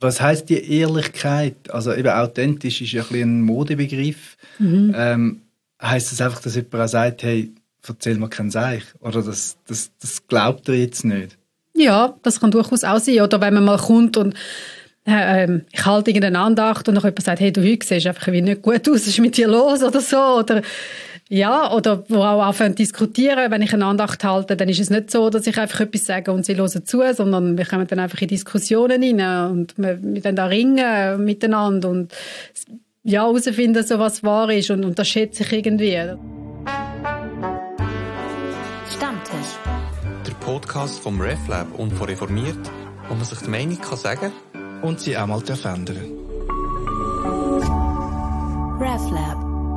Was heisst die Ehrlichkeit? Also eben authentisch ist ja ein bisschen ein Modebegriff. Heisst das einfach, dass jemand auch sagt, hey, erzähl mir keinen Seich? Oder das glaubt er jetzt nicht? Ja, das kann durchaus auch sein. Oder wenn man mal kommt und ich halte irgendeine Andacht und dann jemand sagt, hey, du heute siehst einfach nicht gut aus, was ist mit dir los oder so. Oder wo auch anfangen zu diskutieren. Wenn ich eine Andacht halte, dann ist es nicht so, dass ich einfach etwas sage und sie hören zu, sondern wir kommen dann einfach in Diskussionen rein und wir dann da ringen miteinander und herausfinden, so was wahr ist und das schätze ich irgendwie. Stammtisch. Der Podcast vom RefLab und von Reformiert, wo man sich die Meinung kann sagen und sie auch mal ändern. RefLab.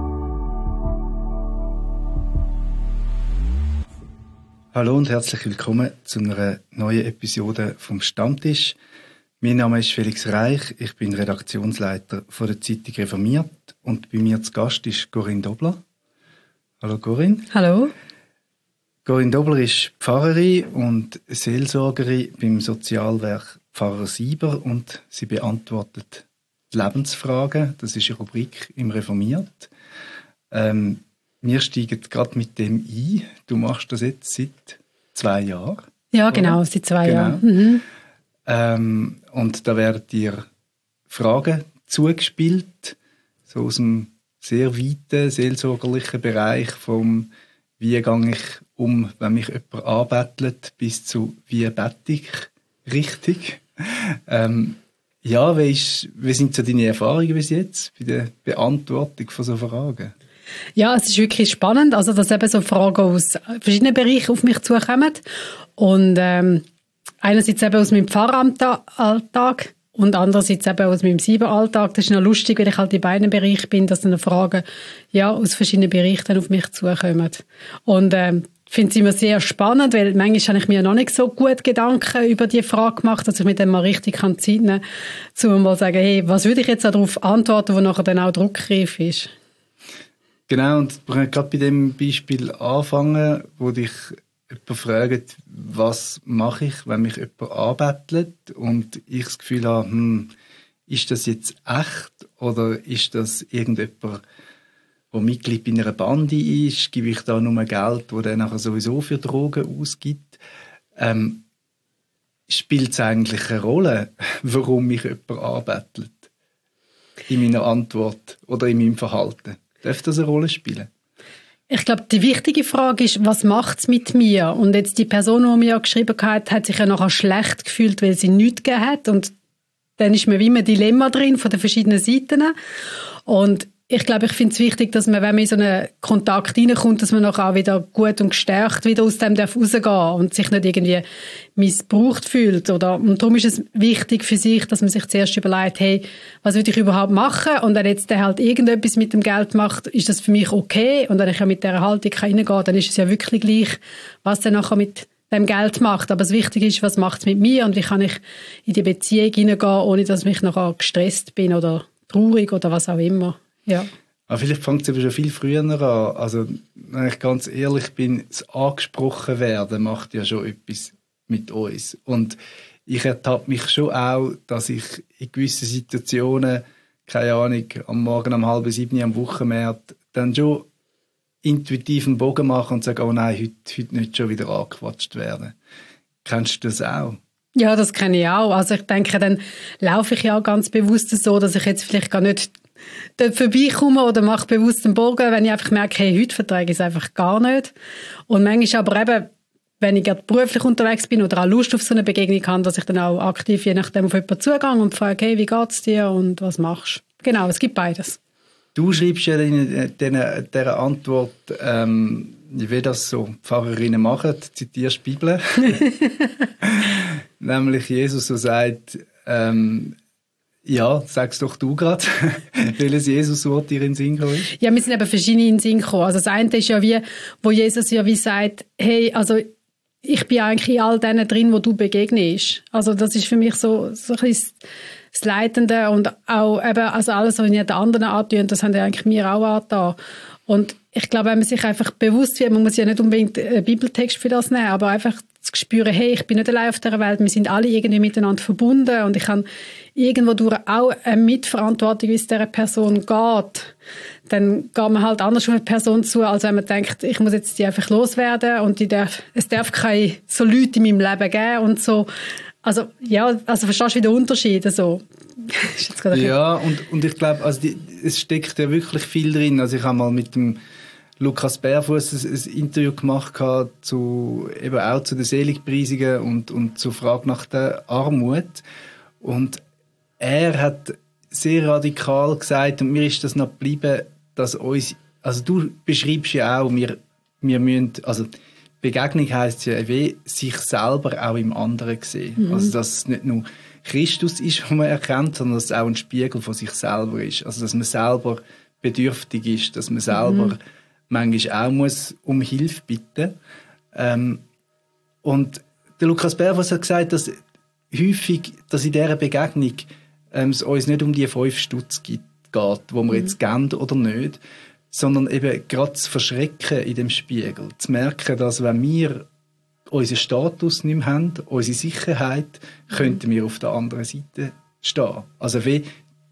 Hallo und herzlich willkommen zu einer neuen Episode vom Stammtisch. Mein Name ist Felix Reich, ich bin Redaktionsleiter von der Zeitung Reformiert und bei mir zu Gast ist Corinne Dobler. Hallo Corinne. Hallo. Corinne Dobler ist Pfarrerin und Seelsorgerin beim Sozialwerk Pfarrer Sieber und sie beantwortet die Lebensfragen. Das ist eine Rubrik im Reformiert. Wir steigen gerade mit dem ein. Du machst das jetzt seit 2 Jahren. Ja, genau, oder? Seit 2 Jahren. Mhm. Und da werden dir Fragen zugespielt, so aus dem sehr weiten seelsorgerlichen Bereich vom «Wie gehe ich um, wenn mich jemand anbettelt?» bis zu «Wie bete ich richtig?» Wie sind so deine Erfahrungen bis jetzt bei der Beantwortung von so Fragen? Ja, es ist wirklich spannend, also dass eben so Fragen aus verschiedenen Bereichen auf mich zukommen und einerseits eben aus meinem Pfarramtalltag und andererseits eben aus meinem Sieberalltag. Das ist noch lustig, weil ich halt in beiden Bereichen bin, dass dann Fragen aus verschiedenen Bereichen dann auf mich zukommen. Und ich finde es immer sehr spannend, weil manchmal habe ich mir noch nicht so gut Gedanken über die Frage gemacht, dass ich mir dann mal richtig Zeit nehmen kann, um mal zu sagen, hey, was würde ich jetzt darauf antworten, wo nachher dann auch druckreif ist. Genau, und wir können gerade bei dem Beispiel anfangen, wo dich jemand fragt, was mache ich, wenn mich jemand anbettelt und ich das Gefühl habe, ist das jetzt echt oder ist das irgendjemand, der Mitglied bei einer Bande ist, gebe ich da nur Geld, das der nachher sowieso für Drogen ausgibt? Spielt es eigentlich eine Rolle, warum mich jemand anbettelt? In meiner Antwort oder in meinem Verhalten? Darf das eine Rolle spielen? Ich glaube, die wichtige Frage ist, was macht es mit mir? Und jetzt die Person, die mir geschrieben hat sich ja nachher schlecht gefühlt, weil sie nichts gegeben hat. Und dann ist man wie ein Dilemma drin von den verschiedenen Seiten. Und ich glaube, ich finde es wichtig, dass man, wenn man in so einen Kontakt reinkommt, dass man nachher auch wieder gut und gestärkt wieder aus dem rausgehen darf und sich nicht irgendwie missbraucht fühlt. Und darum ist es wichtig für sich, dass man sich zuerst überlegt, hey, was will ich überhaupt machen? Und wenn jetzt der halt irgendetwas mit dem Geld macht, ist das für mich okay? Und wenn ich ja mit dieser Haltung reingehen kann, dann ist es ja wirklich gleich, was der nachher mit dem Geld macht. Aber das Wichtige ist, was macht es mit mir und wie kann ich in die Beziehung hineingehen, ohne dass ich nachher gestresst bin oder traurig oder was auch immer. Ja. Aber vielleicht fängt es aber schon viel früher an. Also, wenn ich ganz ehrlich bin, das angesprochen werden macht ja schon etwas mit uns. Und ich ertappe mich schon auch, dass ich in gewissen Situationen, keine Ahnung, am Morgen um 6:30 am Wochenmarkt, dann schon intuitiv einen Bogen mache und sage, oh nein, heute nicht schon wieder angequatscht werden. Kennst du das auch? Ja, das kenne ich auch. Also ich denke, dann laufe ich ja auch ganz bewusst so, dass ich jetzt vielleicht gar nicht dort vorbeikomme oder mache bewusst einen Bogen, wenn ich einfach merke, hey, heute vertrage ich es einfach gar nicht. Und manchmal aber eben, wenn ich gerade beruflich unterwegs bin oder auch Lust auf so eine Begegnung habe, dass ich dann auch aktiv je nachdem auf jemanden zugehe und frage, hey, wie geht's dir und was machst du? Genau, es gibt beides. Du schreibst ja in dieser Antwort, wie das so Pfarrerinnen machen, zitierst die Bibel. Nämlich Jesus so sagt, sag's doch du gerade, welches Jesuswort dir in den Sinn gekommen ist. Ja, mir sind eben verschiedene in den Sinn gekommen. Also das eine ist ja wie, wo Jesus ja wie sagt, hey, also ich bin eigentlich in all denen drin, wo du begegnest. Also das ist für mich so ein bisschen das Leitende und auch eben, also alles, was ich den anderen antun, das haben ja eigentlich mir auch angetan. Und ich glaube, wenn man sich einfach bewusst wird, man muss ja nicht unbedingt einen Bibeltext für das nehmen, aber einfach zu spüren, hey, ich bin nicht allein auf dieser Welt, wir sind alle irgendwie miteinander verbunden und ich habe irgendwo durch auch eine Mitverantwortung, wie es dieser Person geht, dann geht man halt anders auf eine Person zu, als wenn man denkt, ich muss jetzt die einfach loswerden und es darf keine so Leute in meinem Leben geben und so. Also, ja, also verstehst du, wie der Unterschied so? Ja, und ich glaube, also es steckt ja wirklich viel drin. Also ich habe mal mit dem Lukas Bärfuss ein Interview gemacht eben auch zu den Seligpreisungen und zur Frage nach der Armut. Und er hat sehr radikal gesagt, und mir ist das noch geblieben, dass uns, also du beschreibst ja auch, wir müssen, also Begegnung heisst ja wie sich selber auch im anderen sehen. Also dass es nicht nur Christus ist, den man erkennt, sondern dass es auch ein Spiegel von sich selber ist. Also dass man selber bedürftig ist, dass man selber manchmal auch muss um Hilfe bitten. Und der Lukas Bärfuss hat gesagt, dass häufig, dass in dieser Begegnung es uns nicht um die 5 Stutz geht, wo wir jetzt geben oder nicht, sondern eben gerade zu verschrecken in dem Spiegel. Zu merken, dass wenn wir unseren Status nicht mehr haben, unsere Sicherheit, könnten wir auf der anderen Seite stehen. Also wie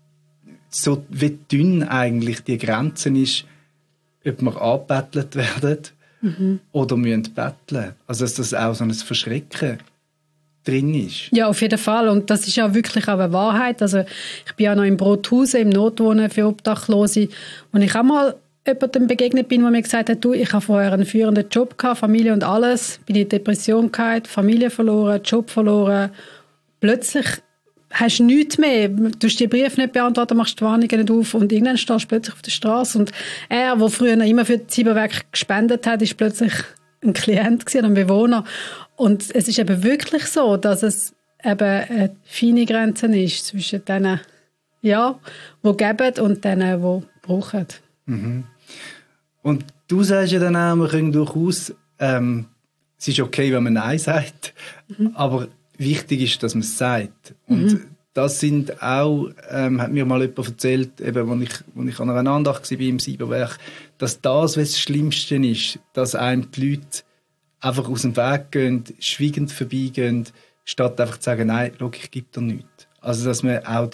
dünn eigentlich die Grenze ist, ob wir angebettelt werden oder müssen betteln. Also dass das auch so ein Verschrecken drin ist. Ja, auf jeden Fall. Und das ist ja wirklich auch eine Wahrheit. Also ich bin ja noch im Brothausen, im Notwohnen für Obdachlose. Und ich auch mal jemandem begegnet bin, der mir gesagt hat, du, ich habe vorher einen führenden Job gehabt, Familie und alles, bin in Depression gehabt, Familie verloren, Job verloren. Plötzlich hast du nichts mehr. Du hast die Briefe nicht beantwortet, machst die Warnungen nicht auf und irgendwann stehst du plötzlich auf der Straße. Und er, der früher immer für die Zieberwerk gespendet hat, ist plötzlich ein Klient gewesen, ein Bewohner. Und es ist eben wirklich so, dass es eben eine feine Grenze ist zwischen denen, ja, die geben und denen, die brauchen. Und du sagst ja dann auch, man kann durchaus, es ist okay, wenn man Nein sagt, aber wichtig ist, dass man es sagt. Und das sind auch, hat mir mal jemand erzählt, eben, als ich an einer Andacht war im Sieberwerk, dass das, was das Schlimmste ist, dass einem die Leute einfach aus dem Weg gehen, schweigend vorbeigehen, statt einfach zu sagen, nein, schau, ich gebe dir nichts. Also, dass man auch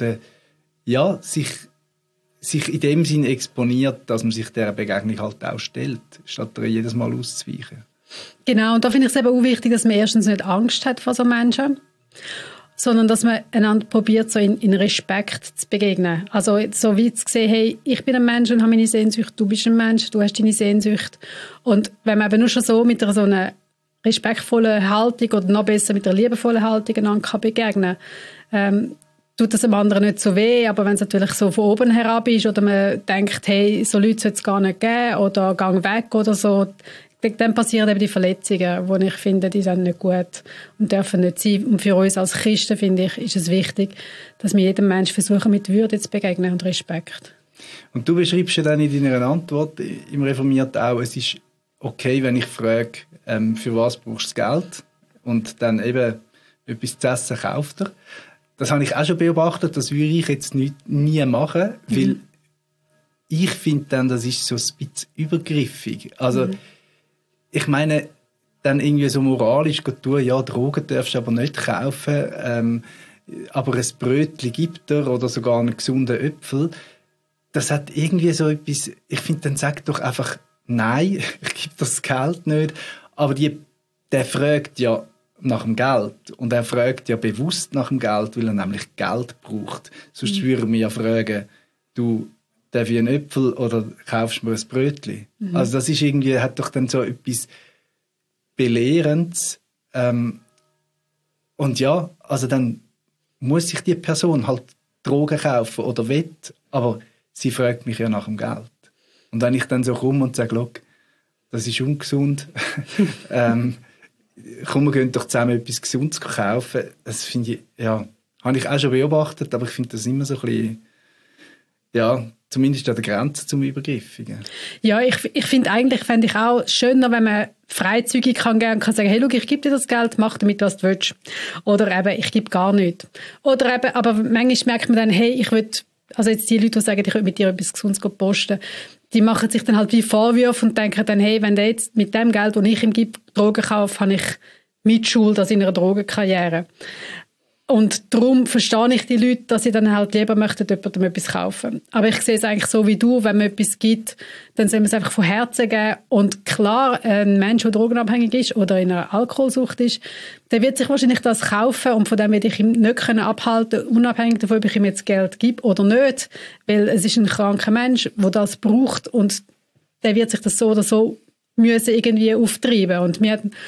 sich in dem Sinn exponiert, dass man sich dieser Begegnung halt auch stellt, statt jedes Mal auszuweichen. Genau, und da finde ich es eben auch wichtig, dass man erstens nicht Angst hat vor so Menschen, sondern dass man einander probiert, so in Respekt zu begegnen. Also so wie zu sehen, hey, ich bin ein Mensch und habe meine Sehnsucht, du bist ein Mensch, du hast deine Sehnsucht. Und wenn man eben nur schon so mit so einer respektvollen Haltung oder noch besser mit einer liebevollen Haltung einander begegnen kann, tut das dem anderen nicht so weh, aber wenn es natürlich so von oben herab ist oder man denkt, hey, so Leute soll es gar nicht geben oder gang weg oder so, dann passieren eben die Verletzungen, wo ich finde, die sind nicht gut und dürfen nicht sein. Und für uns als Christen, finde ich, ist es wichtig, dass wir jedem Menschen versuchen, mit Würde zu begegnen und Respekt. Und du beschreibst ja dann in deiner Antwort im Reformierten auch, es ist okay, wenn ich frage, für was brauchst du das Geld? Und dann eben etwas zu essen kauft er. Das habe ich auch schon beobachtet, das würde ich jetzt nie machen, weil ich finde dann, das ist so ein bisschen übergriffig. Also, ich meine, dann irgendwie so moralisch tun, ja, Drogen darfst du aber nicht kaufen, aber ein Brötchen gibt er oder sogar einen gesunden Äpfel. Das hat irgendwie so etwas, ich finde, dann sag doch einfach, nein, ich gebe das Geld nicht. Aber der fragt ja nach dem Geld. Und er fragt ja bewusst nach dem Geld, weil er nämlich Geld braucht. Sonst würden wir ja fragen, du, darf ich einen Äpfel oder kaufst du mir ein Brötchen? Also das ist irgendwie, hat doch dann so etwas Belehrendes. Und ja, also dann muss sich die Person halt Drogen kaufen oder will, aber sie fragt mich ja nach dem Geld. Und wenn ich dann so komme und sage, schau, das ist ungesund, komm, wir gehen doch zusammen etwas Gesundes kaufen. Das finde ich, ja, habe ich auch schon beobachtet, aber ich finde das immer so ein bisschen, ja, zumindest an der Grenze zum Übergriffigen. Ja, ich finde eigentlich, fände ich auch schöner, wenn man freizügig kann sagen, hey, schau, ich gebe dir das Geld, mach damit, was du willst. Oder eben, ich gebe gar nichts. Oder eben, aber manchmal merkt man dann, hey, ich will, also jetzt die Leute, die sagen, ich will mit dir etwas Gesundes posten, die machen sich dann halt wie Vorwürfe und denken dann, hey, wenn der jetzt mit dem Geld, das ich ihm gebe, Drogen kaufe, habe ich Mitschuld an seiner Drogenkarriere. Und darum verstehe ich die Leute, dass sie dann halt lieber möchten, jemandem etwas kaufen. Aber ich sehe es eigentlich so wie du, wenn man etwas gibt, dann soll man es einfach von Herzen geben. Und klar, ein Mensch, der drogenabhängig ist oder in einer Alkoholsucht ist, der wird sich wahrscheinlich das kaufen und von dem werde ich ihm nicht abhalten können, unabhängig davon, ob ich ihm jetzt Geld gebe oder nicht. Weil es ist ein kranker Mensch, der das braucht und der wird sich das so oder so müssen irgendwie auftreiben. Und wir hatten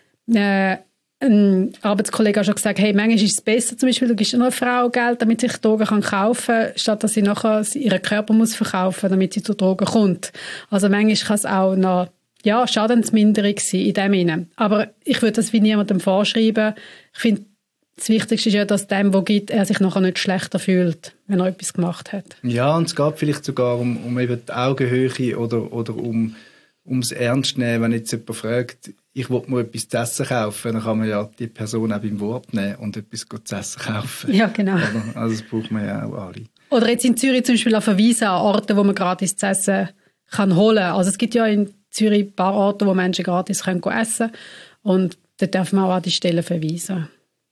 ein Arbeitskollege hat schon gesagt, hey, manchmal ist es besser, zum Beispiel, du gibst einer Frau Geld, damit sie sich Drogen kaufen kann, statt dass sie nachher ihren Körper muss verkaufen, damit sie zu Drogen kommt. Also manchmal kann es auch noch Schadensminderung sein in dem Sinne. Aber ich würde das wie niemandem vorschreiben. Ich finde, das Wichtigste ist ja, dass dem, der gibt, er sich nachher nicht schlechter fühlt, wenn er etwas gemacht hat. Ja, und es geht vielleicht sogar um eben die Augenhöhe oder ums Ernst nehmen, wenn jetzt jemand fragt, ich will mir etwas zu essen kaufen, dann kann man ja die Person auch beim Wort nehmen und etwas zu essen kaufen. Ja, genau. Also das braucht man ja auch alle. Oder jetzt in Zürich zum Beispiel auch verweisen an Orte, wo man gratis zu essen kann holen. Also es gibt ja in Zürich ein paar Orte, wo Menschen gratis essen können. Und da darf man auch an die Stellen verweisen.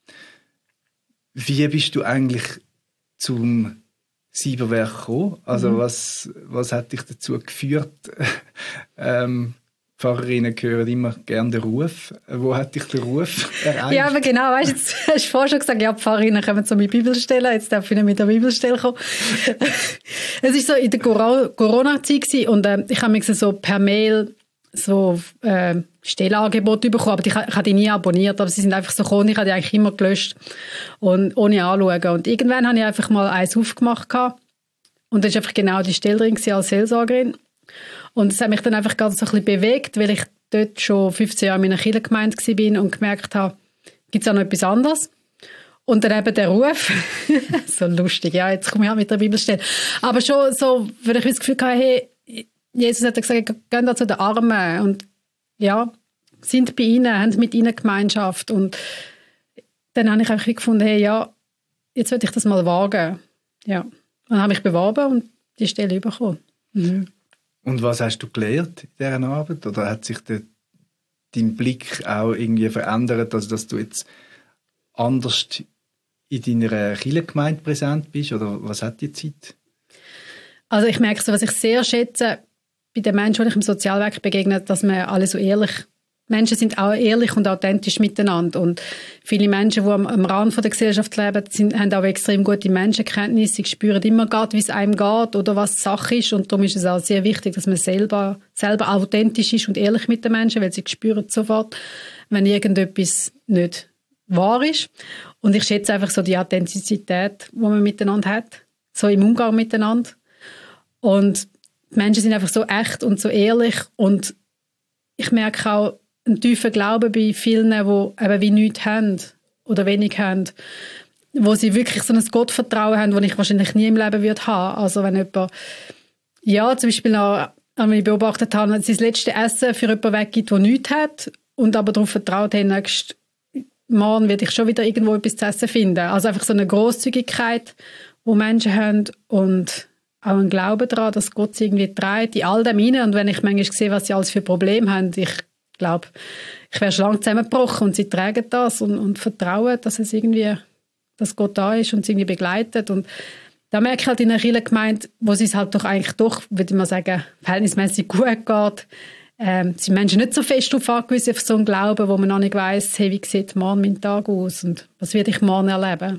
Wie bist du eigentlich zum Cyberwerk gekommen? Also was hat dich dazu geführt? Pfarrerinnen hören immer gerne den Ruf. Wo hat dich der Ruf erreicht? Ja, aber genau, weißt, jetzt hast du vorhin schon gesagt, ja, Pfarrerinnen kommen zu meiner Bibelstelle, jetzt darf ich nicht mit der Bibelstelle kommen. Es war so in der Corona-Zeit und ich habe mich so per Mail so Stellenangebote bekommen, aber ich habe die nie abonniert, aber sie sind einfach so gekommen, ich habe die eigentlich immer gelöscht und ohne anschauen. Und irgendwann habe ich einfach mal eins aufgemacht und da war einfach genau die Stelle drin als Seelsorgerin. Und es hat mich dann einfach ganz so ein bisschen bewegt, weil ich dort schon 15 Jahre in meiner Kirchengemeinde war und gemerkt habe, gibt es auch noch etwas anderes? Und dann eben der Ruf, so lustig, ja, jetzt komme ich auch mit der Bibelstelle, aber schon so, weil ich das Gefühl hatte, hey, Jesus hat gesagt, gehen da zu den Armen und ja, sind bei ihnen, haben mit ihnen Gemeinschaft. Und dann habe ich einfach gefunden, hey, ja, jetzt will ich das mal wagen. Ja. Und dann habe ich mich beworben und die Stelle bekommen. Mhm. Und was hast du gelernt in dieser Arbeit? Oder hat sich dein Blick auch irgendwie verändert, also dass du jetzt anders in deiner Kirchengemeinde präsent bist? Oder was hat die Zeit? Also ich merke so, was ich sehr schätze bei den Menschen, die ich im Sozialwerk begegne, dass wir alle so ehrlich, Menschen sind auch ehrlich und authentisch miteinander. Und viele Menschen, die am Rand der Gesellschaft leben, haben auch extrem gute Menschenkenntnisse. Sie spüren immer gerade, wie es einem geht oder was die Sache ist. Und darum ist es auch sehr wichtig, dass man selber authentisch ist und ehrlich mit den Menschen, weil sie spüren sofort, wenn irgendetwas nicht wahr ist. Und ich schätze einfach so die Authentizität, die man miteinander hat, so im Umgang miteinander. Und die Menschen sind einfach so echt und so ehrlich. Und ich merke auch einen tiefen Glauben bei vielen, die eben wie nichts haben oder wenig haben, wo sie wirklich so ein Gottvertrauen haben, das ich wahrscheinlich nie im Leben würde haben. Also wenn jemand, ja, zum Beispiel noch, wenn ich beobachtet habe, dass sie das letzte Essen für jemanden weggibt, der nichts hat und aber darauf vertraut, hey, nächsten Morgen werde ich schon wieder irgendwo etwas zu essen finden. Also einfach so eine Grosszügigkeit, die Menschen haben und auch ein Glauben daran, dass Gott sie irgendwie trägt in all dem hinein. Und wenn ich manchmal sehe, was sie alles für Probleme haben, ich glaube, ich wäre schon lange zusammengebrochen und sie tragen das und vertrauen, dass es irgendwie, dass Gott da ist und sie irgendwie begleitet. Und da merke ich halt in einer Kirchengemeinde, wo es halt doch, würde ich mal sagen, verhältnismäßig gut geht, sind Menschen nicht so fest darauf angewiesen, auf so einen Glauben, wo man noch nicht weiss, hey, wie sieht morgen mein Tag aus und was werde ich morgen erleben.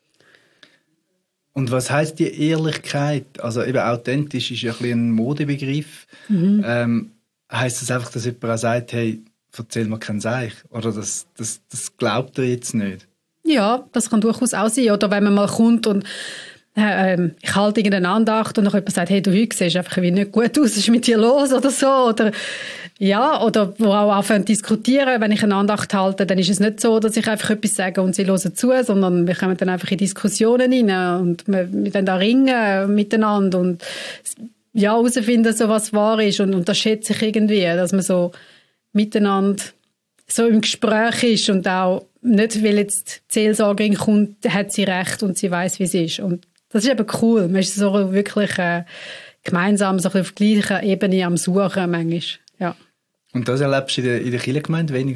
Und was heisst die Ehrlichkeit? Also eben authentisch ist ja ein bisschen ein Modebegriff. Heisst das einfach, dass jemand auch sagt, hey, erzähl mir keinen Seich? Oder das glaubt er jetzt nicht? Ja, das kann durchaus auch sein. Oder wenn man mal kommt und ich halte irgendeine Andacht und noch jemand sagt, hey, du heute siehst einfach wie nicht gut aus, was ist mit dir los oder so. Oder wo auch anfangen zu diskutieren. Wenn ich eine Andacht halte, dann ist es nicht so, dass ich einfach etwas sage und sie hören zu, sondern wir kommen dann einfach in Diskussionen rein und wir dann da ringen miteinander und herausfinden, so was wahr ist. Und das schätze ich irgendwie, dass man so miteinander so im Gespräch ist und auch nicht, weil jetzt die Seelsorgerin kommt, hat sie recht und sie weiss, wie sie ist. Und das ist eben cool. Man ist so wirklich gemeinsam so auf gleicher Ebene am Suchen manchmal. Ja. Und das erlebst du in der Kirchengemeinde weniger?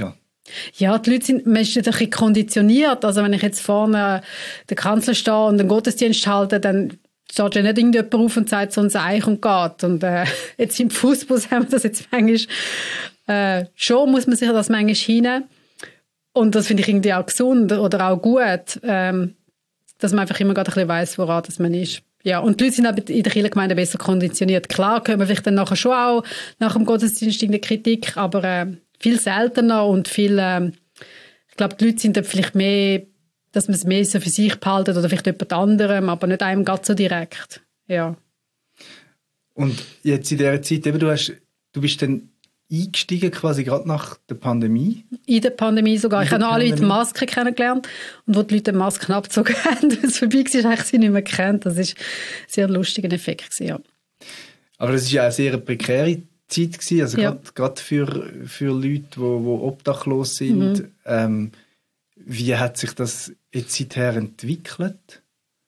Ja, die Leute man ist ein bisschen konditioniert. Also wenn ich jetzt vorne den Kanzler stehe und einen Gottesdienst halte, dann steht ja nicht irgendjemand auf und sagt so ein Seich und geht. Und jetzt im Fußbus haben wir das jetzt manchmal, schon muss man sich das manchmal hinnehmen. Und das finde ich irgendwie auch gesund oder auch gut, dass man einfach immer gerade ein bisschen weiss, woran das man ist. Ja, und die Leute sind aber in der Kirchengemeinde besser konditioniert. Klar, können wir vielleicht dann nachher schon auch nach dem Gottesdienst in der Kritik, aber viel seltener und viel, ich glaube, die Leute sind dann vielleicht mehr, dass man es mehr so für sich behalten oder vielleicht jemand anderem, aber nicht einem ganz so direkt. Ja. Und jetzt in dieser Zeit, eben, du bist dann eingestiegen quasi gerade nach der Pandemie? In der Pandemie sogar. Ich habe noch alle Leute Masken kennengelernt und wo die Leute die Masken abgezogen haben, wenn es vorbei war, habe ich sie nicht mehr gekannt. Das war ein sehr lustiger Effekt. Ja. Aber das war ja eine sehr prekäre Zeit gewesen, also ja. Gerade für Leute, die obdachlos sind. Wie hat sich das jetzt seither entwickelt?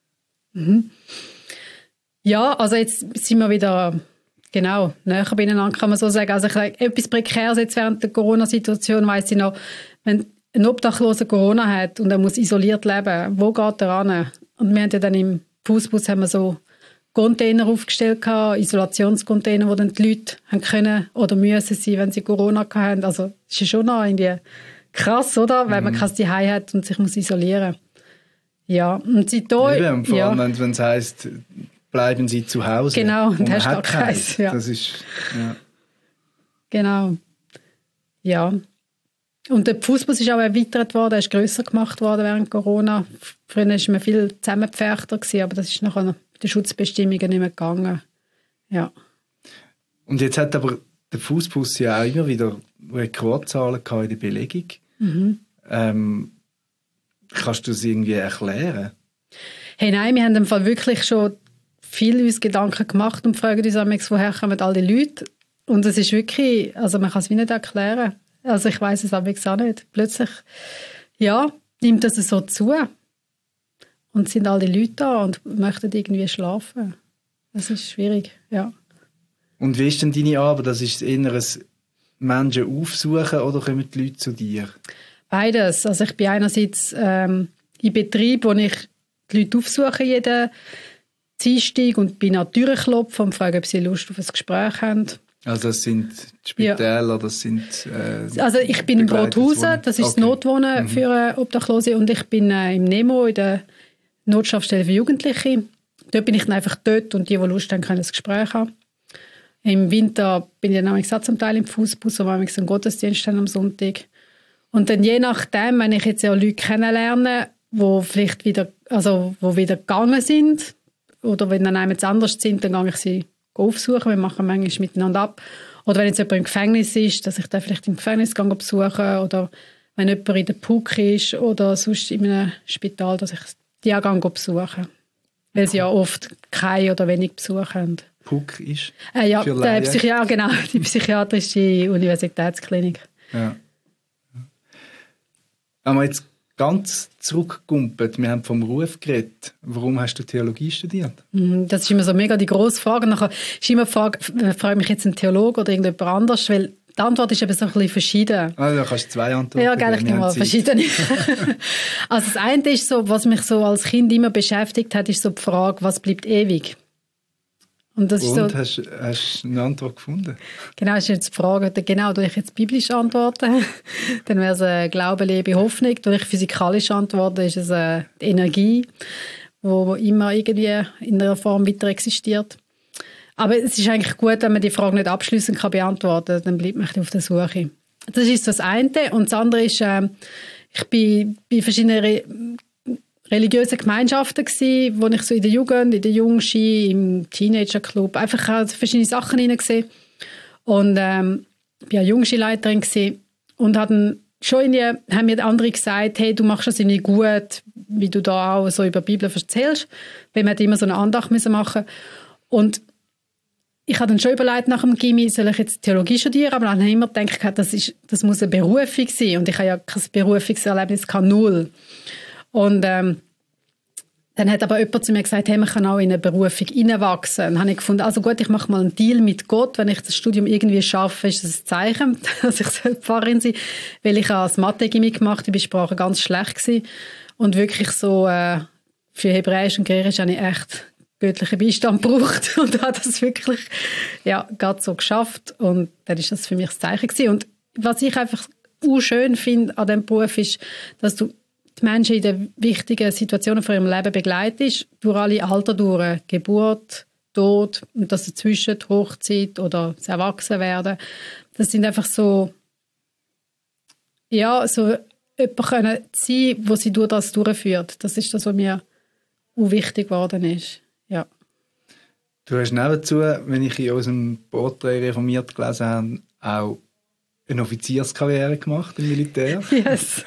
Ja, also jetzt sind wir wieder genau näher beieinander, kann man so sagen. Also etwas Prekäres jetzt während der Corona-Situation weiss ich noch, wenn ein Obdachloser Corona hat und er muss isoliert leben, wo geht er hin? Und wir haben ja dann im Fußbus haben wir so Container aufgestellt, Isolationscontainer, wo dann die Leute haben können oder müssen sein, wenn sie Corona hatten. Also das ist ja schon noch irgendwie krass, oder? Weil man kein Zuhause hat und sich muss isolieren. Ja, und seitdem... Vor allem, wenn es heisst, bleiben Sie zu Hause. Genau, und hast auch keins. Ja. Das ist... Ja. Genau. Ja. Und der Fußbus ist auch erweitert worden, er ist grösser gemacht worden während Corona. Früher war man viel zusammengepferchter, aber das ist nachher mit den Schutzbestimmungen nicht mehr gegangen. Ja. Und jetzt hat aber der Fußbus ja auch immer wieder Rekordzahlen in der Belegung. Kannst du das irgendwie erklären? Hey, nein, wir haben im Fall wirklich schon viel uns Gedanken gemacht und fragen uns manchmal, woher kommen all die Leute? Und es ist wirklich, also man kann es wie nicht erklären. Also ich weiss es auch nicht. Plötzlich, ja, nimmt das so zu. Und sind all die Leute da und möchten irgendwie schlafen. Das ist schwierig, ja. Und wie ist denn deine Arbeit? Das ist eher ein Menschen aufsuchen oder kommen die Leute zu dir? Beides. Also ich bin einerseits in Betrieb, wo ich die Leute aufsuche, jeden Dienstag und bin an die Türen klopfen und frage, ob sie Lust auf ein Gespräch haben. Also das sind die Spitäler, das sind also ich bin im Brothausen, das ist das Notwohnen für Obdachlose, und ich bin im Nemo, in der Notschaftsstelle für Jugendliche. Dort bin ich dann einfach dort und die Lust haben, können ein Gespräch haben. Im Winter bin ich dann zum Teil im Fußbus, wo wir einen Gottesdienst haben am Sonntag. Und dann je nachdem, wenn ich jetzt ja Leute kennenlerne, wo vielleicht wieder, also wo wieder gegangen sind, oder wenn dann jemand anders sind, dann gehe ich sie aufsuchen. Wir machen manchmal miteinander ab. Oder wenn jetzt jemand im Gefängnis ist, dass ich den vielleicht im Gefängnis besuche, oder wenn jemand in der PUC ist oder sonst in einem Spital, dass ich die auch besuche. Weil sie ja oft keine oder wenig Besuch haben. PUC ist? Ja, genau, die psychiatrische Universitätsklinik. Ja. Wenn wir jetzt ganz zurückgumpelt, wir haben vom Ruf geredet. Warum hast du Theologie studiert? Das ist immer so mega die grosse Frage. Nachher ist immer die Frage, frage mich jetzt ein Theologe oder irgendjemand anders, weil die Antwort ist eben so ein bisschen verschieden. Also da kannst du 2 Antworten geben. Ja, gerne, ich nehme mal verschiedene. Also das eine ist so, was mich so als Kind immer beschäftigt hat, ist so die Frage, was bleibt ewig? Und das ist so, hast du eine Antwort gefunden? Genau, das ist jetzt die Frage. Genau, durch ich jetzt biblisch antworten, dann wäre es Glaube, Liebe, Hoffnung. Durch ich physikalisch antworten, ist es die Energie, die immer irgendwie in einer Form weiter existiert. Aber es ist eigentlich gut, wenn man die Frage nicht abschliessend beantworten kann, dann bleibt man auf der Suche. Das ist das eine. Und das andere ist, ich bin bei verschiedenen religiösen Gemeinschaften gsi, wo ich so in der Jugend, in der Jungski, im Teenagerclub einfach verschiedene Sachen hineingesehen. Und ich war Jungski-Leiterin und haben mir andere gesagt, hey, du machst das irgendwie gut, wie du da auch so über die Bibel erzählst. Weil man immer so eine Andacht machen. Und ich habe dann schon überlegt, nach dem Gymi, soll ich jetzt Theologie studieren, aber dann habe ich immer gedacht, das muss eine Berufung sein. Und ich habe ja kein Berufungserlebnis, null. Und Dann hat aber jemand zu mir gesagt, hey, man kann auch in eine Berufung hineinwachsen. Dann habe ich gefunden, also gut, ich mache mal einen Deal mit Gott. Wenn ich das Studium irgendwie schaffe, ist das ein Zeichen, dass ich Pfarrerin sein soll. Weil ich habe das Mathe-Gymnasium gemacht, ich war Sprache ganz schlecht gewesen. Und wirklich so, für Hebräisch und Griechisch habe ich echt göttlichen Beistand gebraucht und habe das wirklich, ja, gerade so geschafft. Und dann ist das für mich das Zeichen gewesen. Und was ich einfach schön finde an diesem Beruf ist, dass du die Menschen in den wichtigen Situationen von ihrem Leben begleitest, durch alle Alter durch, Geburt, Tod und das dazwischen, die Hochzeit oder das Erwachsenwerden. Das sind einfach so, ja, so jemand können sein, wo sie durch das durchführt. Das ist das, was mir auch wichtig geworden ist. Ja. Du hast nebenzu, wenn ich in unserem Porträt reformiert gelesen habe, auch eine Offizierskarriere gemacht im Militär. Yes.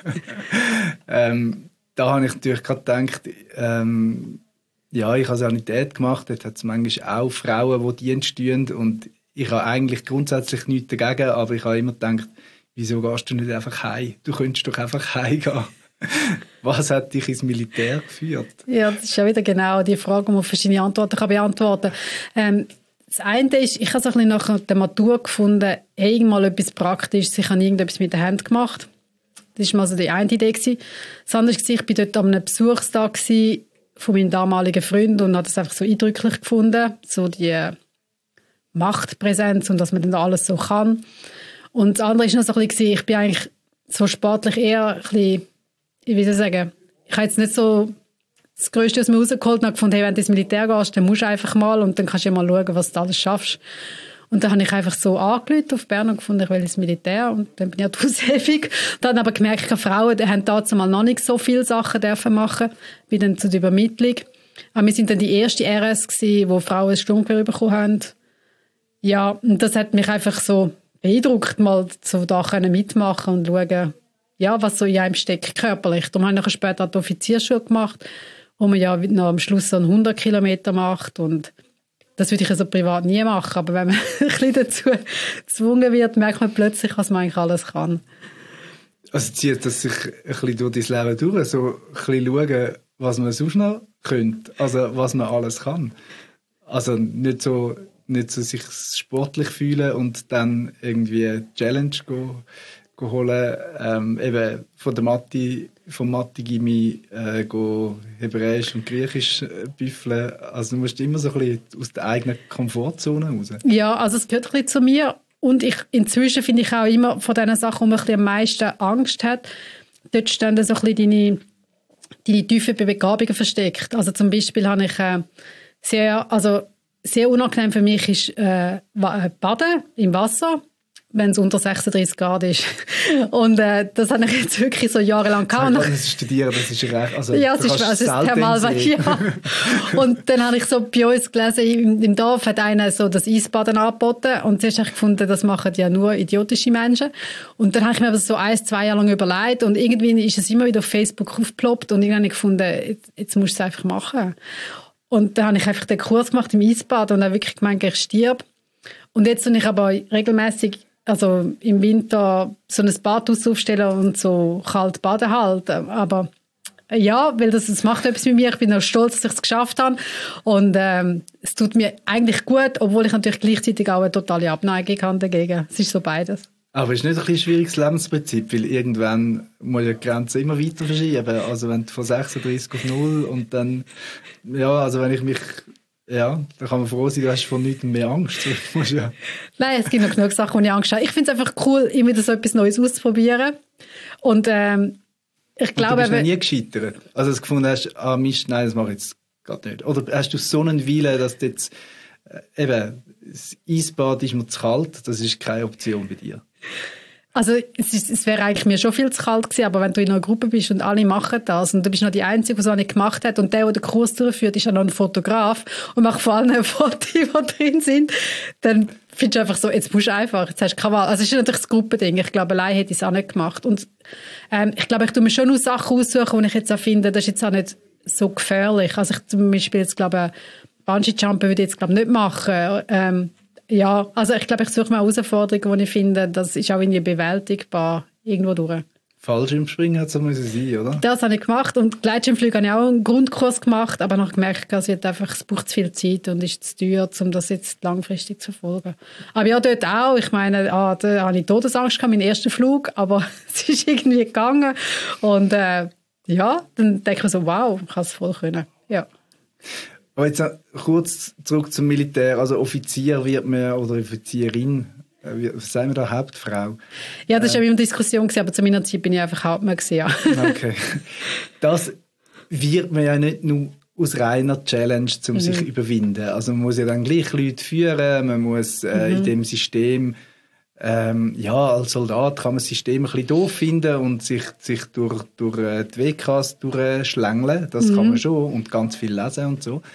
Da habe ich natürlich gerade gedacht, ja, ich habe Sanität gemacht, dort hat es manchmal auch Frauen, die Dienst tun und ich habe eigentlich grundsätzlich nichts dagegen, aber ich habe immer gedacht, wieso gehst du nicht einfach heim? Du könntest doch einfach heimgehen. Was hat dich ins Militär geführt? Ja, das ist ja wieder genau die Frage, die man verschiedene Antworten beantworten kann. Das eine ist, ich habe so ein bisschen nach der Matur gefunden, irgendwann etwas Praktisches. Ich habe irgendetwas mit der Hand gemacht. Das war mal so die eine Idee. Das andere war, ich war dort an einem Besuchstag von meinem damaligen Freund und habe das einfach so eindrücklich gefunden. So die Machtpräsenz und dass man dann alles so kann. Und das andere war noch so ein bisschen, ich bin eigentlich so sportlich eher ein bisschen, wie soll ich sagen, ich habe jetzt nicht so das Größte aus mir rausgeholt und habe gefunden, hey, wenn du ins Militär gehst, dann musst du einfach mal und dann kannst du ja mal schauen, was du alles schaffst. Und dann habe ich einfach so angerufen auf Bern und gefunden, ich will ins Militär und dann bin ich halt aushäfig. Dann aber gemerkt, Frauen die haben dazu mal noch nicht so viele Sachen dürfen machen, wie dann zu der Übermittlung. Aber wir sind dann die erste RS gewesen, wo Frauen ein Sturmgewehr bekommen haben. Ja, und das hat mich einfach so beeindruckt, mal so da mitmachen und schauen, ja, was so in einem steckt körperlich. Darum habe ich später die Offiziersschule gemacht, wo man ja noch am Schluss so 100 Kilometer macht und das würde ich also privat nie machen, aber wenn man ein bisschen dazu gezwungen wird, merkt man plötzlich, was man eigentlich alles kann. Also zieht das sich ein bisschen durch dein Leben durch, so ein bisschen schauen, was man sonst noch könnte, also was man alles kann. Also nicht so sich sportlich fühlen und dann irgendwie eine Challenge holen, eben vom Mathe-Gymnasium Hebräisch und Griechisch büffeln. Also du musst immer so ein bisschen aus der eigenen Komfortzone raus. Ja, also es gehört ein bisschen zu mir und inzwischen finde ich auch immer von den Sachen, wo man ein bisschen am meisten Angst hat, dort stehen so ein bisschen deine tiefen Begabungen versteckt. Also zum Beispiel habe ich sehr unangenehm für mich ist Baden im Wasser, wenn es unter 36 Grad ist. Und das habe ich jetzt wirklich so jahrelang gehabt. Das Studieren, das ist recht. Also, ja, es ist Thermalbad, ja. Und dann habe ich so bei uns gelesen, im Dorf hat einer so das Eisbaden angeboten und zuerst habe ich gefunden, das machen ja nur idiotische Menschen. Und dann habe ich mir das so 1-2 Jahre lang überlegt und irgendwie ist es immer wieder auf Facebook aufgeploppt und irgendwann habe ich gefunden, jetzt musst du es einfach machen. Und dann habe ich einfach den Kurs gemacht im Eisbad und habe wirklich gemeint, ich stirb. Und jetzt tue ich aber regelmäßig, also im Winter so ein Badhaus aufstellen und so kalt baden halt. Aber ja, weil das macht etwas mit mir. Ich bin auch stolz, dass ich es geschafft habe. Und es tut mir eigentlich gut, obwohl ich natürlich gleichzeitig auch eine totale Abneigung habe dagegen. Es ist so beides. Aber es ist nicht ein bisschen schwieriges Lebensprinzip, weil irgendwann muss ja die Grenze immer weiter verschieben. Also wenn du von 36 auf 0 und dann, ja, also wenn ich mich, ja, dann kann man froh sein, du hast von nichts mehr Angst. Ja. Nein, es gibt noch genug Sachen, wo ich Angst habe. Ich finde es einfach cool, immer wieder so etwas Neues auszuprobieren. Und ich glaube... Und du bist noch nie gescheitert? Also dass du gefunden hast, Mist, nein, das mache ich jetzt gerade nicht. Oder hast du so einen Willen, dass du jetzt, eben, das Eisbad ist mir zu kalt, das ist keine Option bei dir? Also es wäre eigentlich mir schon viel zu kalt gewesen, aber wenn du in einer Gruppe bist und alle machen das und du bist noch die Einzige, die es auch nicht gemacht hat und der den Kurs durchführt, ist ja noch ein Fotograf und macht vor allem ein Foto, die drin sind, dann findest du einfach so, jetzt musst du einfach, jetzt hast du keine Wahl. Also es ist natürlich das Gruppending, ich glaube, allein hätte ich es auch nicht gemacht. Und ich glaube, ich tue mir schon noch Sachen aussuchen, die ich jetzt auch finde, das ist jetzt auch nicht so gefährlich. Also ich zum Beispiel jetzt, glaube Bungee-Jumpen würde ich jetzt, glaube nicht machen. Ja, also ich glaube, ich suche mir Herausforderungen, die ich finde, das ist auch irgendwie bewältigbar irgendwo durch. Fallschirmspringen hat es sein, oder? Das habe ich gemacht und Gleitschirmflug habe ich auch einen Grundkurs gemacht, aber noch gemerkt, es braucht zu viel Zeit und ist zu teuer, um das jetzt langfristig zu verfolgen. Aber ja, dort auch. Ich meine, da hatte ich Todesangst gehabt, meinen ersten Flug, aber es ist irgendwie gegangen. Und dann denke ich so, wow, ich kann es voll können. Ja. Aber jetzt kurz zurück zum Militär. Also Offizier wird man oder Offizierin, was sagen wir da, Hauptfrau? Ja, das war ja immer eine Diskussion, aber zu meiner Zeit bin ich einfach Hauptmann gewesen, ja. Okay. Das wird man ja nicht nur aus reiner Challenge, um sich zu überwinden. Also man muss ja dann gleich Leute führen, man muss in dem System, als Soldat kann man das System ein bisschen doof finden und sich durch die WKs durchschlängeln. Das kann man schon und ganz viel lesen und so.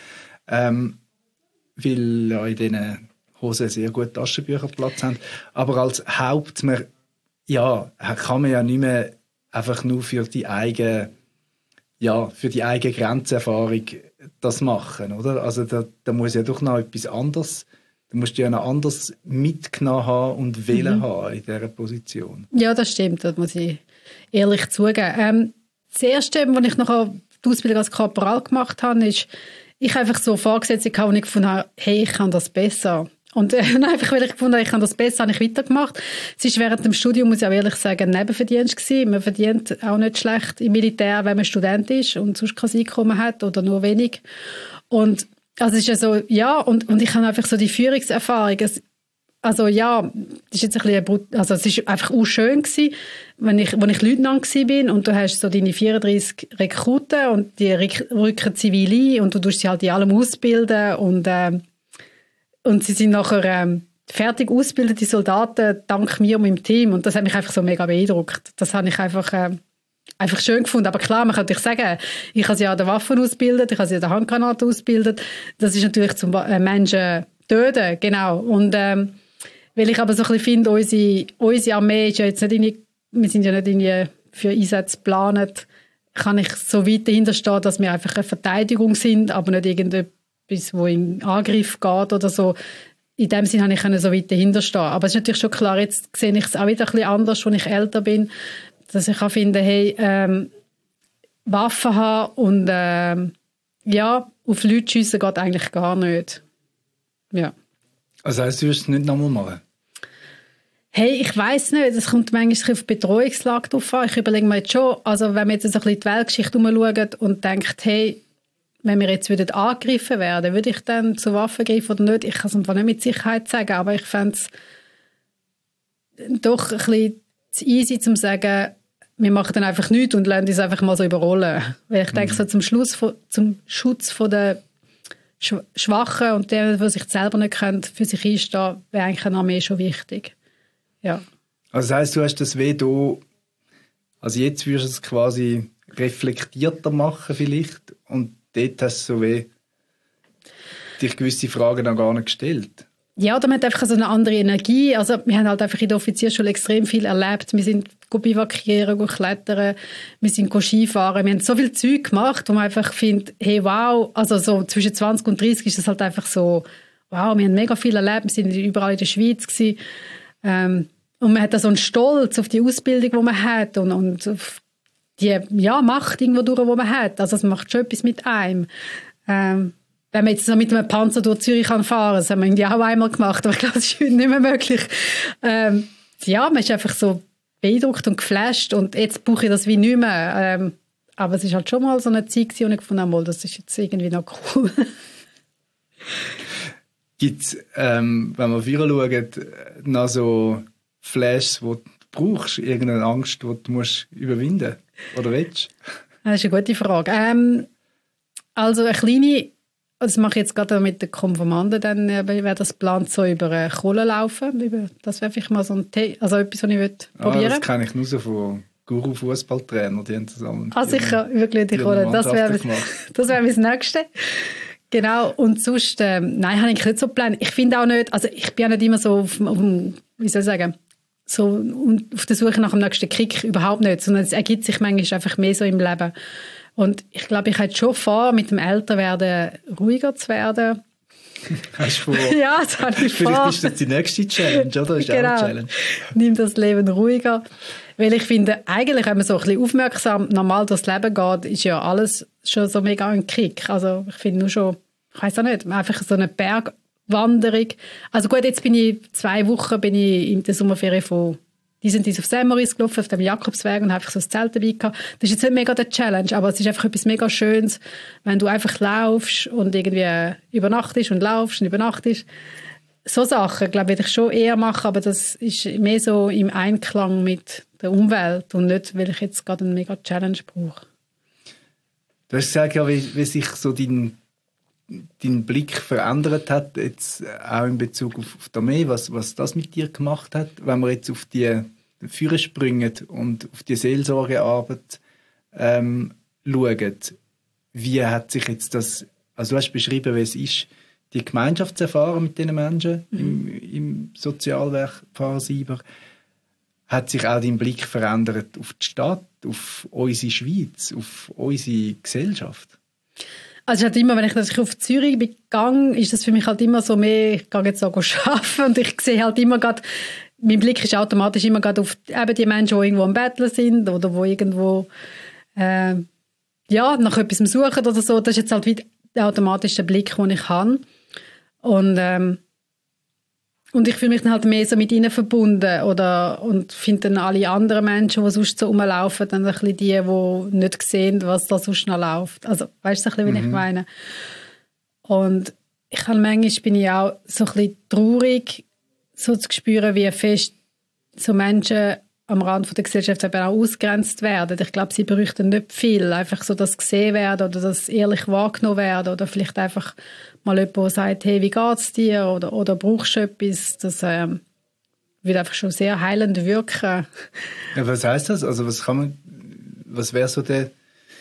Weil ja in diesen Hosen sehr gut Taschenbücher Platz haben. Aber als Hauptmann, kann man ja nicht mehr einfach nur für die eigene Grenzerfahrung das machen, oder? Also da muss ja doch noch etwas anderes, da musst du ja noch anders mitgenommen haben und wählen haben in dieser Position. Ja, das stimmt, das muss ich ehrlich zugeben. Das Erste, als ich noch die Ausbildung als Korporal gemacht habe, ist, ich einfach so Vorgesetzte hatte, wo ich gefunden habe, hey, ich kann das besser. Und einfach, weil ich gefunden habe, ich kann das besser, habe ich weitergemacht. Es war während dem Studium, muss ich auch ehrlich sagen, ein Nebenverdienst gewesen. Man verdient auch nicht schlecht im Militär, wenn man Student ist und sonst kein Einkommen hat oder nur wenig. Und also es ist ja so, und ich habe einfach so die Führungserfahrung. Das ist jetzt ein bisschen, also es ist einfach auch schön gewesen, als ich Leutnant war und du hast so deine 34 Rekruten und die rücken zivil ein und du tust sie halt in allem ausbilden und sie sind nachher fertig ausgebildete Soldaten dank mir und meinem Team. Und das hat mich einfach so mega beeindruckt. Das habe ich einfach schön gefunden. Aber klar, man kann natürlich sagen, ich habe sie an den Waffen ausgebildet, ich habe sie an den Handgranaten ausgebildet. Das ist natürlich zum Menschen töten, genau. Und weil ich aber so ein bisschen finde, unsere Armee ist ja jetzt nicht wir sind ja nicht irgendwie für Einsätze geplant, kann ich so weit dahinter stehen, dass wir einfach eine Verteidigung sind, aber nicht irgendetwas, wo in Angriff geht oder so. In dem Sinne konnte ich so weit dahinter stehen. Aber es ist natürlich schon klar, jetzt sehe ich es auch wieder ein bisschen anders, als ich älter bin, dass ich auch finde, hey, Waffen haben und auf Leute schiessen geht eigentlich gar nicht. Ja. Also heisst, du wirst es nicht nochmal machen? Hey, ich weiss nicht. Es kommt manchmal auf die Bedrohungslage drauf an. Ich überlege mir jetzt schon, also wenn man jetzt ein bisschen die Weltgeschichte umschaut und denkt, hey, wenn wir jetzt angegriffen werden, würde ich dann zu Waffen greifen oder nicht? Ich kann es einfach nicht mit Sicherheit sagen, aber ich fände es doch ein bisschen zu easy, um zu sagen, wir machen dann einfach nichts und lassen uns einfach mal so überrollen. Weil ich denke, so zum Schutz von der Schwachen und denen, die sich selber nicht können, für sich einstehen, wäre eigentlich eine Armee schon wichtig. Ja. Also das heisst, du hast das Veto, also jetzt würdest du es quasi reflektierter machen vielleicht und dort hast du so dich gewisse Fragen noch gar nicht gestellt. Ja, oder man hat einfach so eine andere Energie. Also wir haben halt einfach in der Offiziersschule extrem viel erlebt. Wir sind bivakieren, klettern, wir sind Skifahren. Wir haben so viel Zeug gemacht, wo man einfach findet, hey, wow, also so zwischen 20 und 30 ist das halt einfach so, wow, wir haben mega viel erlebt. Wir sind überall in der Schweiz gewesen. Und man hat da so einen Stolz auf die Ausbildung, die man hat und auf die Macht irgendwo durch, die man hat. Also es macht schon etwas mit einem. Wenn man jetzt so mit einem Panzer durch Zürich fahren kann, das haben wir irgendwie auch einmal gemacht, aber ich glaube, das ist heute nicht mehr möglich. Man ist einfach so beeindruckt und geflasht und jetzt brauche ich das wie nicht mehr. Aber es ist halt schon mal so eine Zeit, die ich gefunden habe, das ist jetzt irgendwie noch cool. Gibt es, wenn wir wieder schauen, noch so Flashs, die du brauchst, irgendeine Angst, die du musst überwinden oder willst? Das ist eine gute Frage. Also eine kleine, das mache ich jetzt gerade mit den Konfirmanden, dann wäre das geplant, so über Kohle laufen. Das wäre vielleicht mal so etwas, was ich probieren würde. Das kenne ich nur so von Guru-Fußballtrainer, die haben das alle. Sicher, wirklich die Kohle. Das wäre mein Nächstes. Genau, und sonst, nein, habe ich nicht so geplant. Ich finde auch nicht, also ich bin ja nicht immer so so auf der Suche nach dem nächsten Kick, überhaupt nicht, sondern es ergibt sich manchmal einfach mehr so im Leben. Und ich glaube, ich hätte schon vor, mit dem Älterwerden ruhiger zu werden. Hast du vor? Ja, das habe ich vor. Vielleicht ist das die nächste Challenge, oder? Ist Genau. auch eine Challenge. Nimm das Leben ruhiger. Weil ich finde, eigentlich, wenn man so ein bisschen aufmerksam normal durchs Leben geht, ist ja alles schon so mega ein Kick. Also ich finde nur schon, ich weiss auch nicht, einfach so eine Bergwanderung. Also gut, jetzt bin ich 2 Wochen in der Sommerferien die sind auf Semmeris gelaufen, auf dem Jakobsweg und haben einfach so ein Zelt dabei gehabt. Das ist jetzt nicht mega der Challenge, aber es ist einfach etwas mega Schönes, wenn du einfach laufst und irgendwie übernachtest und laufst und übernachtest. So Sachen, glaube ich, würde ich schon eher machen, aber das ist mehr so im Einklang mit der Umwelt und nicht, weil ich jetzt gerade eine mega Challenge brauche. Du hast gesagt, ja, wie sich so dein Blick verändert hat, jetzt auch in Bezug auf die Armee, was das mit dir gemacht hat, wenn wir jetzt auf die Führer springen und auf die Seelsorgearbeit schauen. Wie hat sich jetzt das, also du hast beschrieben, wie es ist, die Gemeinschaft zu erfahren mit diesen Menschen im Sozialwerk Pfarrer Sieber. Hat sich auch dein Blick verändert auf die Stadt, auf unsere Schweiz, auf unsere Gesellschaft? Also halt immer, wenn ich auf Zürich bin gegangen, ist das für mich halt immer so mehr, ich gehe jetzt so arbeiten und ich sehe halt immer gerade, mein Blick ist automatisch immer gerade auf eben die Menschen, die irgendwo am Betteln sind oder die irgendwo nach etwas suchen oder so. Das ist jetzt halt wie der automatische Blick, den ich habe. Und ich fühle mich dann halt mehr so mit ihnen verbunden und finde dann alle anderen Menschen, die sonst so rumlaufen, dann ein bisschen die nicht sehen, was da sonst noch läuft. Also, weißt du, so ein bisschen, wie ich meine? Und manchmal bin ich auch so ein bisschen traurig, so zu spüren, wie fest so Menschen am Rand der Gesellschaft eben auch ausgegrenzt werden. Ich glaube, sie bräuchten nicht viel. Einfach so das gesehen werden oder das ehrlich wahrgenommen werden oder vielleicht einfach mal jemand, der sagt, hey, wie geht's dir? Oder brauchst du etwas? Das wird einfach schon sehr heilend wirken. Ja, was heisst das? Also was wäre so der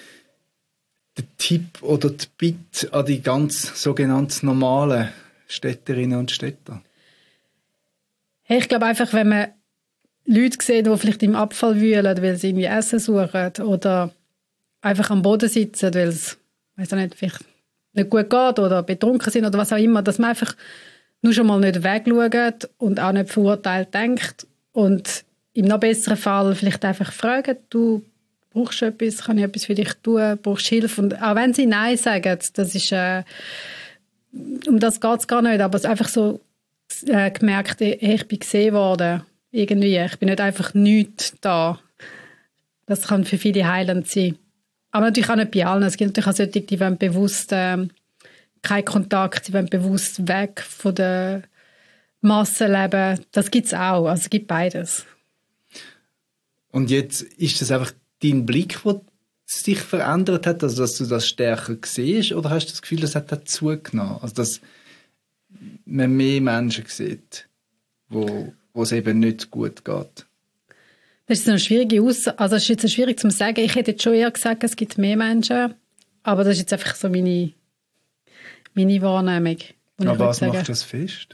Tipp oder die Bitte an die ganz sogenannten normalen Städterinnen und Städter? Hey, ich glaube einfach, wenn man Leute sehen, die vielleicht im Abfall wühlen, weil sie irgendwie Essen suchen oder einfach am Boden sitzen, weil es, weiss ich nicht, vielleicht nicht gut geht oder betrunken sind oder was auch immer, dass man einfach nur schon mal nicht wegschaut und auch nicht verurteilt denkt und im noch besseren Fall vielleicht einfach fragt, du brauchst etwas, kann ich etwas für dich tun, brauchst Hilfe? Und auch wenn sie Nein sagen, das ist, um das geht es gar nicht, aber es ist einfach so gemerkt, ich bin gesehen worden. Irgendwie. Ich bin nicht einfach nichts da. Das kann für viele heilend sein. Aber natürlich auch nicht bei allen. Es gibt natürlich auch solche, die wollen bewusst keinen Kontakt, sie wollen bewusst weg von der Masse leben. Das gibt es auch. Also es gibt beides. Und jetzt ist das einfach dein Blick, der sich verändert hat, also dass du das stärker siehst, oder hast du das Gefühl, das hat zugenommen? Also dass man mehr Menschen sieht, wo es eben nicht gut geht? Das ist eine schwierige also es ist jetzt schwierig zu sagen. Ich hätte jetzt schon eher gesagt, es gibt mehr Menschen, aber das ist jetzt einfach so meine Wahrnehmung. Aber was macht das fest?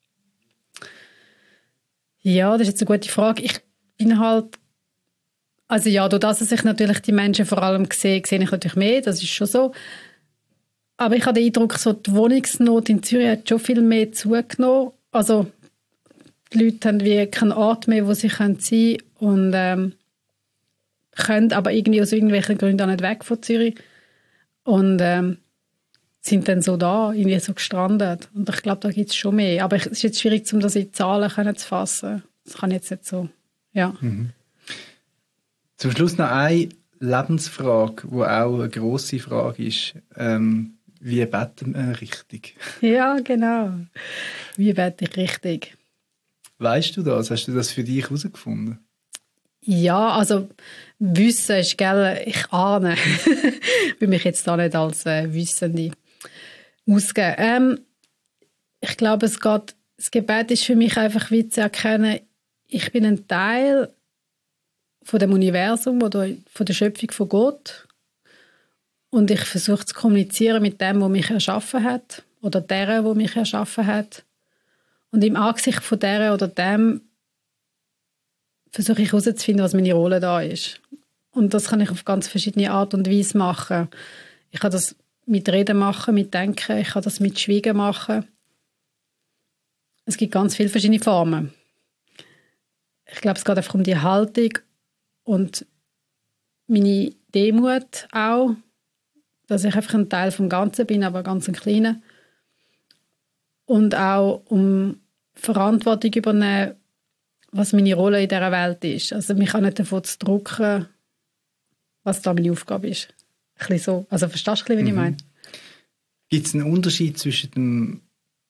Ja, das ist jetzt eine gute Frage. Ich bin halt, also ja, durch das, dass ich natürlich die Menschen vor allem sehe ich natürlich mehr, das ist schon so. Aber ich habe den Eindruck, so die Wohnungsnot in Zürich hat schon viel mehr zugenommen. Also die Leute haben wie keinen Ort mehr, wo sie sein können und können aber irgendwie aus irgendwelchen Gründen auch nicht weg von Zürich und sind dann so da, irgendwie so gestrandet. Und ich glaube, da gibt es schon mehr. Aber es ist jetzt schwierig, um das in Zahlen zu fassen. Das kann ich jetzt nicht so, ja. Mhm. Zum Schluss noch eine Lebensfrage, die auch eine grosse Frage ist. Wie beten wir richtig? Ja, genau. Wie bete ich richtig? Weißt du das? Hast du das für dich herausgefunden? Ja, also Wissen ist, gell, ich ahne. Ich will mich jetzt da nicht als Wissende ausgeben. Ich glaube, das Gebet ist für mich einfach wie zu erkennen, ich bin ein Teil von dem Universum oder von der Schöpfung von Gott. Und ich versuche zu kommunizieren mit dem, der mich erschaffen hat oder der mich erschaffen hat. Und im Angesicht von der oder dem versuche ich herauszufinden, was meine Rolle da ist. Und das kann ich auf ganz verschiedene Art und Weise machen. Ich habe das mit Reden machen, mit Denken, ich kann das mit Schweigen machen. Es gibt ganz viele verschiedene Formen. Ich glaube, es geht einfach um die Haltung und meine Demut auch, dass ich einfach ein Teil vom Ganzen bin, aber ganz ein kleiner. Und auch um Verantwortung übernehmen, was meine Rolle in dieser Welt ist. Also mich auch nicht davon zu drücken, was da meine Aufgabe ist. Ein bisschen so. Also verstehst du, was ich meine? Gibt es einen Unterschied zwischen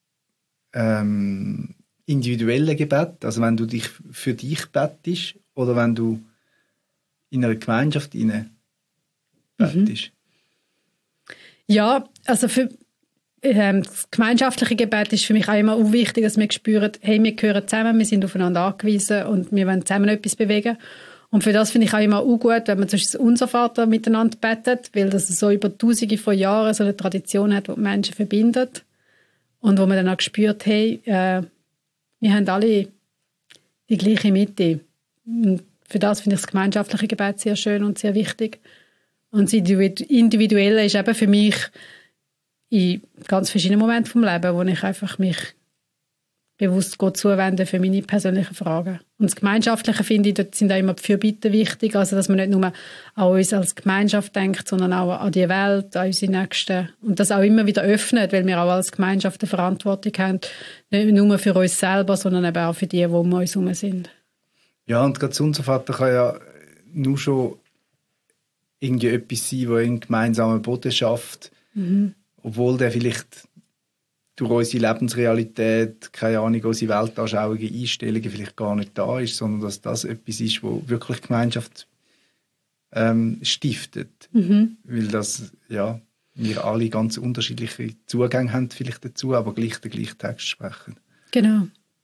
dem individuellen Gebet, also wenn du dich für dich bettest, oder wenn du in einer Gemeinschaft bettest? Ja, also für das gemeinschaftliche Gebet ist für mich auch immer wichtig, dass wir spüren, hey, wir gehören zusammen, wir sind aufeinander angewiesen und wir wollen zusammen etwas bewegen. Und für das finde ich auch immer gut, wenn man zwischen unser Vater miteinander betet, weil das so über Tausende von Jahren so eine Tradition hat, die die Menschen verbindet und wo man dann auch spürt, hey, wir haben alle die gleiche Mitte. Und für das finde ich das gemeinschaftliche Gebet sehr schön und sehr wichtig. Und das Individuelle ist eben für mich in ganz verschiedenen Momenten vom Leben, wo ich einfach mich bewusst Gott zuwende für meine persönlichen Fragen. Und das Gemeinschaftliche finde ich, dort sind auch immer die Fürbitte wichtig, also dass man nicht nur an uns als Gemeinschaft denkt, sondern auch an die Welt, an unsere Nächsten. Und das auch immer wieder öffnet, weil wir auch als Gemeinschaft eine Verantwortung haben, nicht nur für uns selber, sondern eben auch für die um uns herum sind. Ja, und gerade unser Vater kann ja nur schon irgendwie etwas sein, das in gemeinsamer Boden schafft, obwohl der vielleicht durch unsere Lebensrealität, keine Ahnung, unsere Weltanschauungen, Einstellungen vielleicht gar nicht da ist, sondern dass das etwas ist, wo wirklich Gemeinschaft stiftet. Weil das, ja, wir alle ganz unterschiedliche Zugänge haben vielleicht dazu, aber gleich den gleichen Text sprechen. Genau.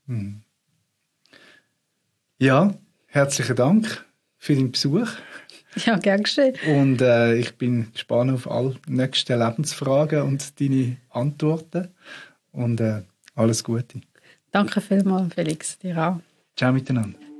Ja, herzlichen Dank für den Besuch. Ja, gern geschehen. Und ich bin gespannt auf alle nächsten Lebensfragen und deine Antworten. Und alles Gute. Danke vielmals, Felix. Dir auch. Ciao miteinander.